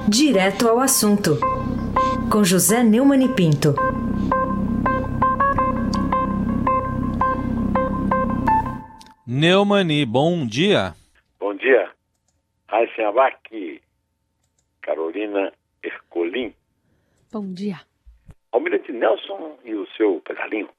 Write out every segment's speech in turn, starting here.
Direto ao assunto, com José Neumann e Pinto. Neumann, bom dia. Bom dia. Raíssen Abac, Carolina Ercolim. Bom dia. Almirante Nelson e o seu pedalinho.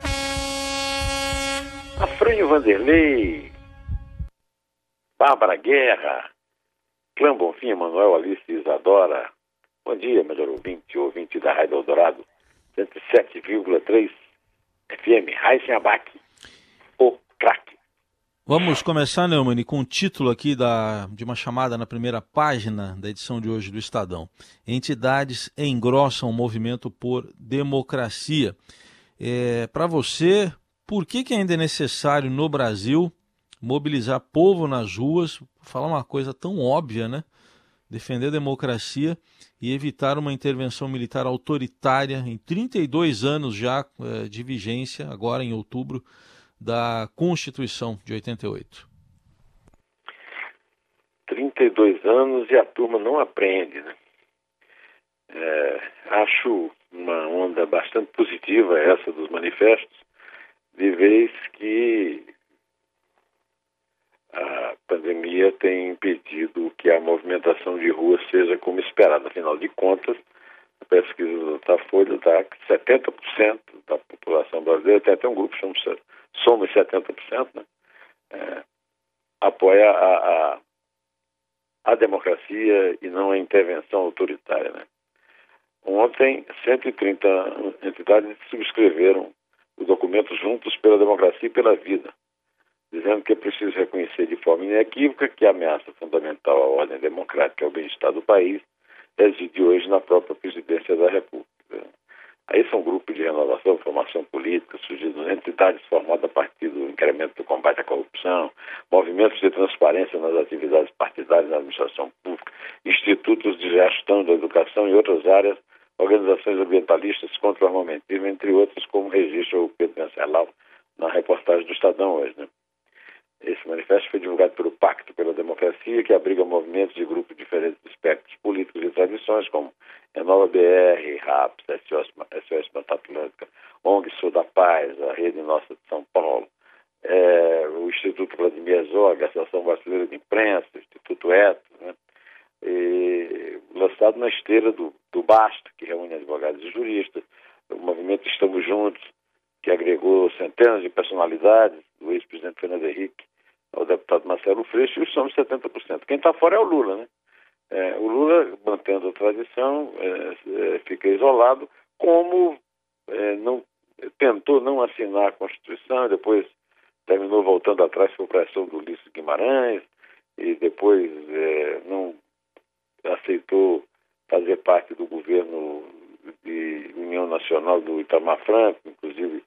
Afrânio Vanderlei, Bárbara Guerra, Clã Bonfim, Manuel, Alice e Isadora. Bom dia, melhor ouvinte da Rádio Eldorado, 107,3 FM. Raíssen Abac, o craque. Vamos começar, Neumann, com o título aqui de uma chamada na primeira página da edição de hoje do Estadão. Entidades engrossam o movimento por democracia. Para você, por que ainda é necessário no Brasil mobilizar povo nas ruas, falar uma coisa tão óbvia, né? Defender a democracia e evitar uma intervenção militar autoritária em 32 anos já de vigência, agora em outubro, da Constituição de 88. 32 anos e a turma não aprende, né? Acho uma onda bastante positiva essa dos manifestos, de vez que a pandemia tem impedido que a movimentação de rua seja como esperado. Afinal de contas, a pesquisa da Datafolha dá que 70% da população brasileira, tem até um grupo que Somos 70%, né? Apoia a democracia e não a intervenção autoritária, né? Ontem, 130 entidades subscreveram o documento Juntos pela Democracia e pela Vida, dizendo que é preciso reconhecer de forma inequívoca que a ameaça fundamental à ordem democrática e ao bem-estar do país reside hoje na própria presidência da República. Aí são grupos de renovação, formação política, surgindo entidades formadas a partir do incremento do combate à corrupção, movimentos de transparência nas atividades partidárias na administração pública, institutos de gestão da educação e outras áreas, organizações ambientalistas contra o armamentismo, entre outros, como registra o Pedro Venceslau na reportagem do Estadão hoje, né? Esse manifesto foi divulgado pelo Pacto pela Democracia, que abriga movimentos de grupos diferentes de espectros políticos e tradições, como Renova BR, RAPS, SOS Mata Atlântica, ONG Sul da Paz, a Rede Nossa de São Paulo, o Instituto Vladimir Herzog, a Associação Brasileira de Imprensa, o Instituto Etos, né? Lançado na esteira do BASTA, que reúne advogados e juristas, o movimento Estamos Juntos, que agregou centenas de personalidades, do ex-presidente Fernando Henrique ao deputado Marcelo Freixo, e os Somos 70%. Quem está fora é o Lula, né? O Lula, mantendo a tradição, fica isolado, como tentou não assinar a Constituição, e depois terminou voltando atrás por pressão do Ulisses Guimarães, e depois não aceitou fazer parte do governo de União Nacional do Itamar Franco, inclusive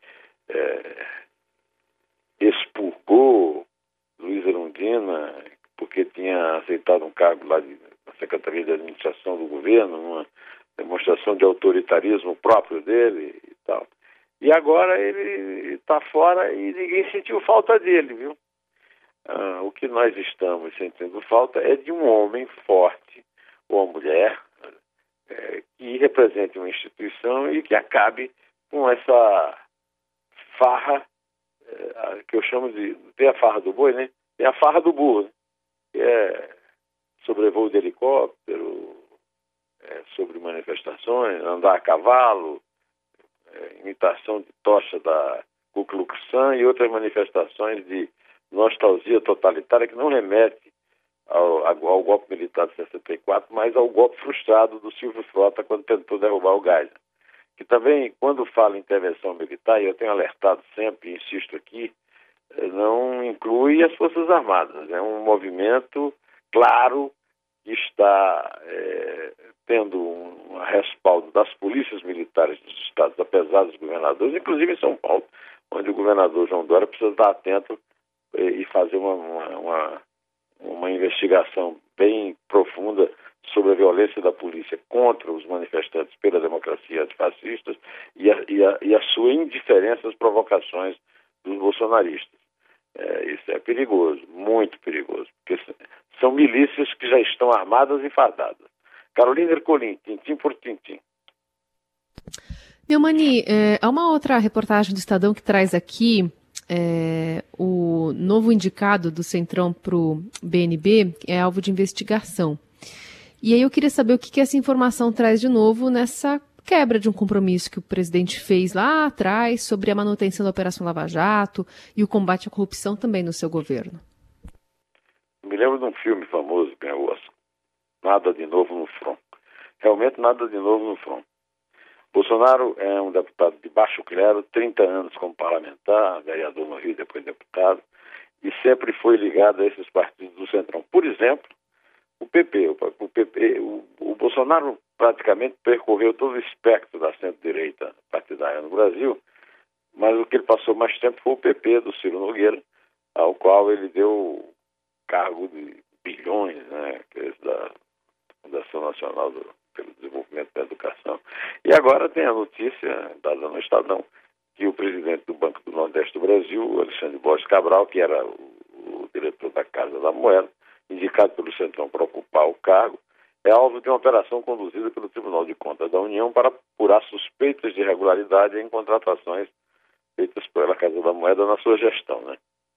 expurgou Luiz Erundina, porque tinha aceitado um cargo lá na Secretaria de Administração do governo, uma demonstração de autoritarismo próprio dele e tal. E agora ele está fora e ninguém sentiu falta dele, viu? O que nós estamos sentindo falta é de um homem forte, ou uma mulher, que represente uma instituição e que acabe com essa farra, que eu chamo de... Tem a farra do boi, né? Tem a farra do burro, né? Que é sobrevoo de helicóptero, sobre manifestações, andar a cavalo, imitação de tocha da Ku Klux Klan e outras manifestações de nostalgia totalitária que não remete ao golpe militar de 64, mas ao golpe frustrado do Silvio Frota quando tentou derrubar o Geisel. Que também, quando fala em intervenção militar, e eu tenho alertado sempre, insisto aqui, não inclui as Forças Armadas. É um movimento claro que está tendo um respaldo das polícias militares dos estados, apesar dos governadores, inclusive em São Paulo, onde o governador João Dória precisa estar atento e fazer uma investigação bem profunda sobre a violência da polícia contra os manifestantes pela democracia antifascistas e a sua indiferença às provocações dos bolsonaristas. Isso é perigoso, muito perigoso, porque são milícias que já estão armadas e fardadas. Carolina Ercolim, tintim por tintim. Neumani, há uma outra reportagem do Estadão que traz aqui o novo indicado do Centrão para o BNB é alvo de investigação. E aí eu queria saber o que essa informação traz de novo nessa quebra de um compromisso que o presidente fez lá atrás sobre a manutenção da Operação Lava Jato e o combate à corrupção também no seu governo. Me lembro de um filme famoso que ganhou o Oscar, Nada de Novo no Front. Realmente nada de novo no front. Bolsonaro é um deputado de baixo clero, 30 anos como parlamentar, vereador no Rio, depois deputado, e sempre foi ligado a esses partidos do Centrão. Por exemplo, o PP. O Bolsonaro praticamente percorreu todo o espectro da centro-direita partidária no Brasil, mas o que ele passou mais tempo foi o PP do Ciro Nogueira, ao qual ele deu cargo de bilhões, né, que é da Fundação Nacional pelo Desenvolvimento da Educação. E agora tem a notícia dada no Estadão que o presidente do Banco do Nordeste do Brasil, Alexandre Borges Cabral, que era o diretor da Casa da Moeda, indicado pelo Centrão para ocupar o cargo, é alvo de uma operação conduzida pelo Tribunal de Contas da União para apurar suspeitas de irregularidade em contratações feitas pela Casa da Moeda na sua gestão, né?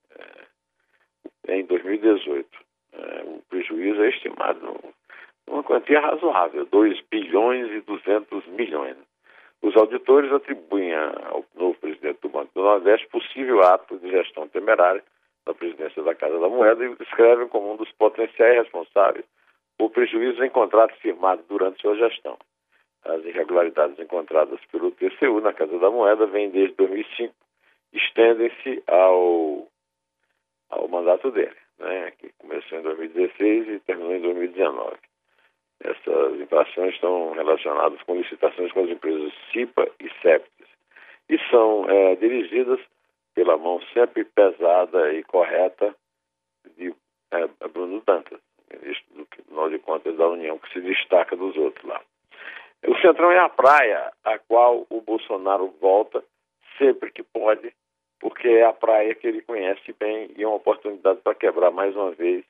Em 2018. O prejuízo é estimado uma quantia razoável, 2 bilhões e 200 milhões. Os auditores atribuem ao novo presidente do Banco do Nordeste possível ato de gestão temerária da presidência da Casa da Moeda e o descrevem como um dos potenciais responsáveis por prejuízos em contratos firmados durante sua gestão. As irregularidades encontradas pelo TCU na Casa da Moeda vêm desde 2005 e estendem-se ao mandato dele, né, que começou em 2016 e terminou em 2019. Essas infrações estão relacionadas com licitações com as empresas CIPA e Septis e são dirigidas pela mão sempre pesada e correta de Bruno Dantas, ministro do Tribunal de Contas da União, que se destaca dos outros lá. O Centrão é a praia a qual o Bolsonaro volta sempre que pode, porque é a praia que ele conhece bem e é uma oportunidade para quebrar mais uma vez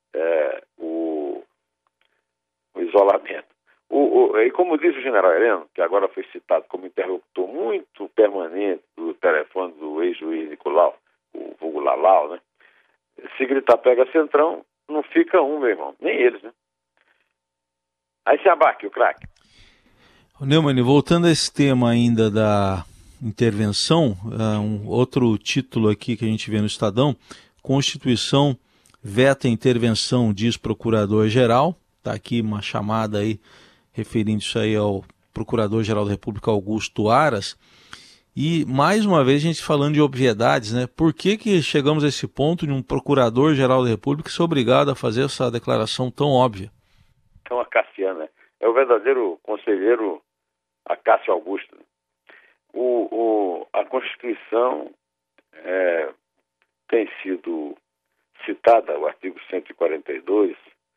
o isolamento. E como diz o general Heleno, que agora foi citado como interlocutor muito permanente do telefone do ex-juiz Nicolau, o vulgo Lalau, né? Se gritar pega Centrão, não fica um, meu irmão, nem eles, né? Aí se abarque o craque. Neumann, voltando a esse tema ainda da intervenção, um outro título aqui que a gente vê no Estadão: Constituição veta intervenção, diz Procurador-Geral. Está aqui uma chamada aí referindo isso aí ao Procurador-Geral da República, Augusto Aras. E mais uma vez a gente falando de obviedades, né? Por que chegamos a esse ponto de um Procurador-Geral da República ser obrigado a fazer essa declaração tão óbvia? Então, Acaciano, né? É o verdadeiro conselheiro Acácio Augusto. A Constituição tem sido citada, o artigo 142,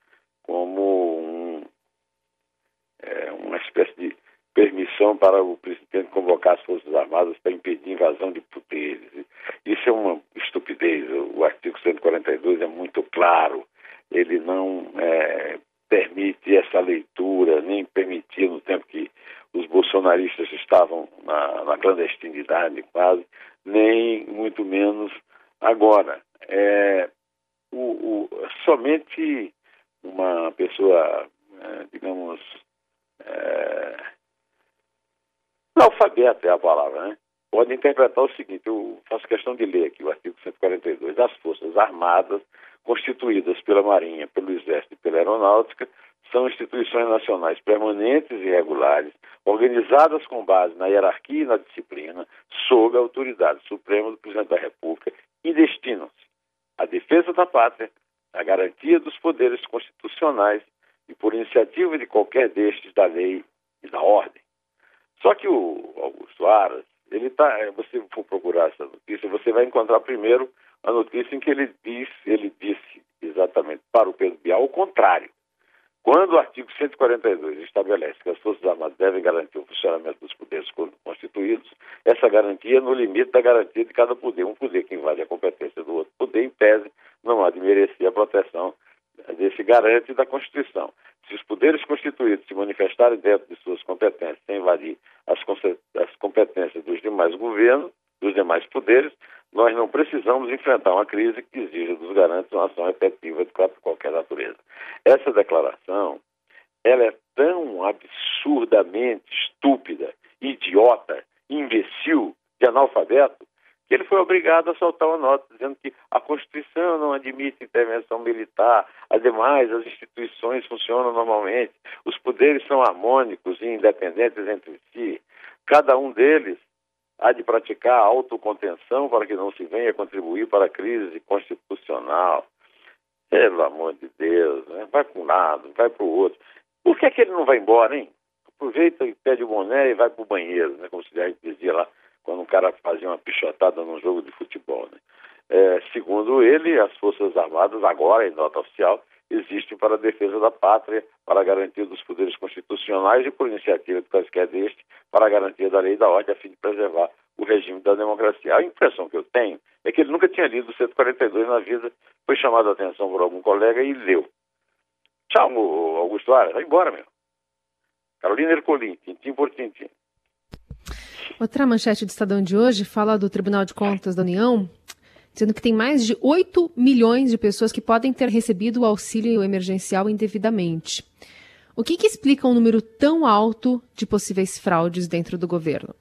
como uma espécie de permissão para o presidente convocar as Forças Armadas para impedir invasão de poderes. Isso é uma estupidez. O artigo 142 é muito claro. Ele não permite essa leitura, nem permitia no tempo que os bolsonaristas estavam na clandestinidade quase, nem muito menos agora. Somente uma pessoa, digamos, analfabeta é a palavra, né? Pode interpretar o seguinte: eu faço questão de ler aqui o artigo 142. As Forças Armadas, constituídas pela Marinha, pelo Exército e pela Aeronáutica, são instituições nacionais permanentes e regulares, organizadas com base na hierarquia e na disciplina, sob a autoridade suprema do Presidente da República, e destinam-se à defesa da pátria, à garantia dos poderes constitucionais e por iniciativa de qualquer destes da lei e da ordem. Só que o Augusto Aras, você for procurar essa notícia, você vai encontrar primeiro a notícia em que ele disse exatamente para o Pedro Bial o contrário. Quando o artigo 142 estabelece que as Forças Armadas devem garantir o funcionamento dos poderes constituídos, essa garantia é no limite da garantia de cada poder. Um poder que invade a competência do outro poder, em tese, não há de merecer a proteção desse garante da Constituição. Se os poderes constituídos se manifestarem dentro de suas competências, sem invadir as competências dos demais governos, dos demais poderes, nós não precisamos enfrentar uma crise que exija dos garantes uma ação efetiva de qualquer natureza. Essa declaração, ela é tão absurdamente estúpida, idiota, imbecil, de analfabeto, que ele foi obrigado a soltar uma nota dizendo que a Constituição não admite intervenção militar, ademais as instituições funcionam normalmente, os poderes são harmônicos e independentes entre si, cada um deles há de praticar a autocontenção para que não se venha contribuir para a crise constitucional. Pelo amor de Deus, né? Vai para um lado, vai para o outro. Por que ele não vai embora, hein? Aproveita e pede o boné e vai para o banheiro, né? Como se a gente dizia lá, quando um cara fazia uma pichotada num jogo de futebol, né? Segundo ele, as Forças Armadas, agora em nota oficial, existem para a defesa da pátria, para a garantia dos poderes constitucionais e, por iniciativa de quaisquer deste, para a garantia da lei e da ordem, a fim de preservar o regime da democracia. A impressão que eu tenho é que ele nunca tinha lido o 142 na vida, foi chamado a atenção por algum colega e leu. Tchau, Augusto Aras, vai embora, meu. Carolina Ercolim, tintim por tintim. Outra manchete do Estadão de hoje fala do Tribunal de Contas da União, dizendo que tem mais de 8 milhões de pessoas que podem ter recebido o auxílio emergencial indevidamente. O que explica um número tão alto de possíveis fraudes dentro do governo?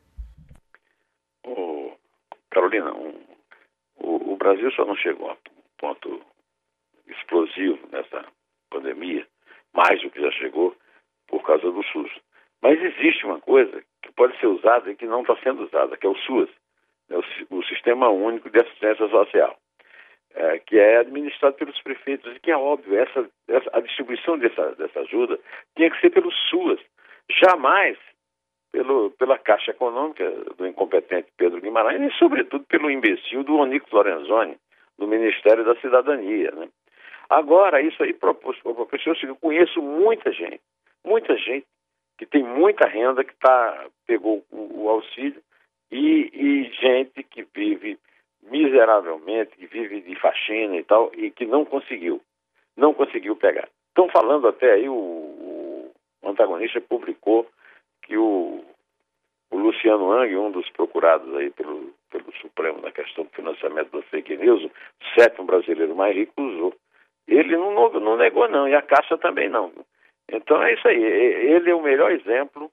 Carolina, o Brasil só não chegou a um ponto explosivo nessa pandemia, mais do que já chegou, por causa do SUS. Mas existe uma coisa que pode ser usada e que não está sendo usada, que é o SUAS, o Sistema Único de Assistência Social, que é administrado pelos prefeitos, e que é óbvio, a distribuição dessa ajuda tinha que ser pelo SUAS, jamais pela Caixa Econômica do incompetente Pedro Guimarães e, sobretudo, pelo imbecil do Onyx Lorenzoni, do Ministério da Cidadania, né? Agora, isso aí proporcionou, eu conheço muita gente que tem muita renda, que pegou o auxílio, e gente que vive miseravelmente, que vive de faxina e tal, e que não conseguiu pegar. Estão falando até aí, o antagonista publicou que o Luciano Hang, um dos procurados aí pelo Supremo na questão do financiamento da fake news, o 7º brasileiro mais rico, usou. Ele não negou não, e a Caixa também não. Então é isso aí, ele é o melhor exemplo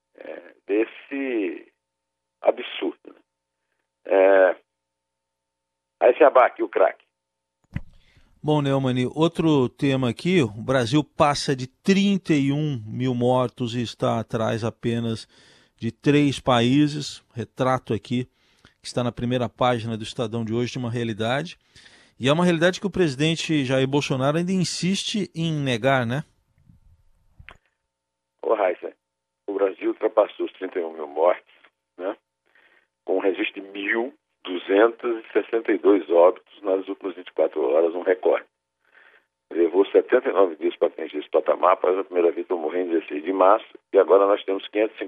desse absurdo. Né? Aí se abaque o craque. Bom, Neumann, outro tema aqui, o Brasil passa de 31 mil mortos e está atrás apenas de 3 países, retrato aqui, que está na primeira página do Estadão de hoje, de uma realidade, e é uma realidade que o presidente Jair Bolsonaro ainda insiste em negar, né? Raíssa, o Brasil ultrapassou os 31 mil mortes, né? Com um registro de 1.262 óbitos nas últimas 24 horas, um recorde. Levou 79 dias para atingir esse patamar, após a primeira vítima morrer em 16 de março, e agora nós temos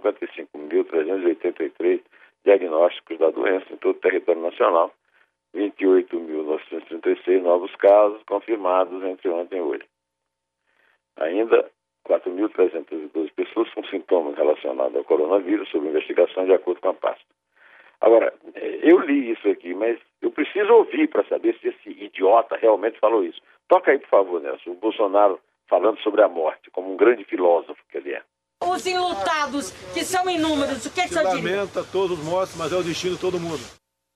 555.383 diagnósticos da doença em todo o território nacional, 28.936 novos casos confirmados entre ontem e hoje. Ainda 4.312 pessoas com sintomas relacionados ao coronavírus sob investigação de acordo com a pasta. Agora, eu li isso aqui, mas eu preciso ouvir para saber se esse idiota realmente falou isso. Toca aí, por favor, Nelson, o Bolsonaro falando sobre a morte, como um grande filósofo que ele é. Os enlutados, que são inúmeros, o que é que o senhor diz? Lamenta todos os mortos, mas é o destino de todo mundo.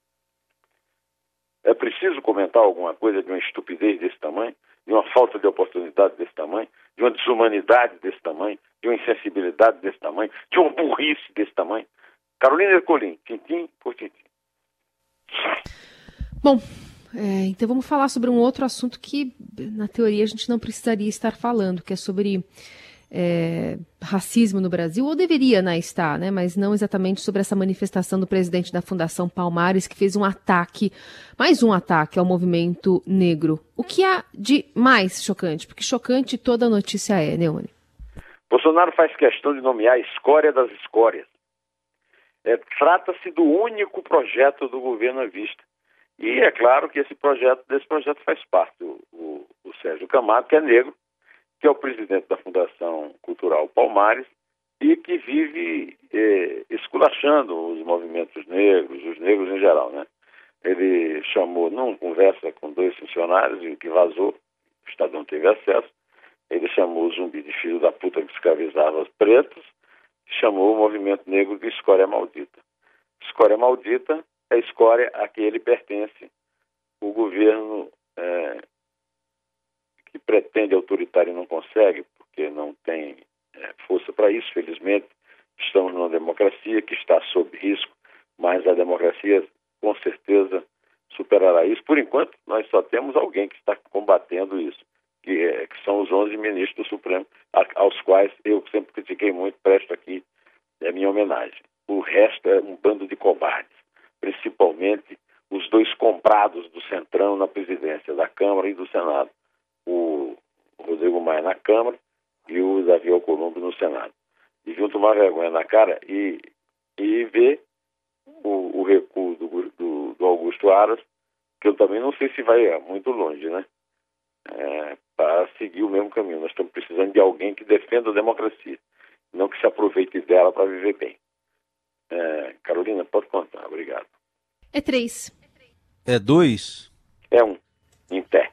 É preciso comentar alguma coisa de uma estupidez desse tamanho, de uma falta de oportunidade desse tamanho, de uma desumanidade desse tamanho, de uma insensibilidade desse tamanho, de uma burrice desse tamanho. Carolina Ercolim, tintim por tintim. Bom, então vamos falar sobre um outro assunto que, na teoria, a gente não precisaria estar falando, que é sobre racismo no Brasil, ou deveria estar, né? Mas não exatamente sobre essa manifestação do presidente da Fundação Palmares, que fez mais um ataque ao movimento negro. O que há de mais chocante? Porque chocante toda a notícia é, Neumann. Bolsonaro faz questão de nomear a escória das escórias. Trata-se do único projeto do governo à vista. E é claro que desse projeto faz parte o Sérgio Camargo, que é negro, que é o presidente da Fundação Cultural Palmares, e que vive esculachando os movimentos negros, os negros em geral, né? Ele chamou, numa conversa com 2 funcionários, e que vazou, o Estadão teve acesso, ele chamou o Zumbi de filho da puta que escravizava os pretos, chamou o movimento negro de escória maldita. Escória maldita é a escória a que ele pertence. O governo que pretende autoritário não consegue, porque não tem força para isso, felizmente. Estamos numa democracia que está sob risco, mas a democracia com certeza superará isso. Por enquanto, nós só temos alguém que está combatendo isso, que são os 11 ministros do Supremo, aos quais eu sempre critiquei muito, presto aqui a minha homenagem. O resto é um bando de cobardes, principalmente os 2 comprados do Centrão na presidência da Câmara e do Senado, o Rodrigo Maia na Câmara e o Davi Alcolumbre no Senado. Deviam tomar vergonha na cara e ver o recuo do Augusto Aras, que eu também não sei se vai muito longe, né? Para seguir o mesmo caminho. Nós estamos precisando de alguém que defenda a democracia, não que se aproveite dela para viver bem. Carolina, pode contar. Obrigado. É 3. É 2? É 1, em pé.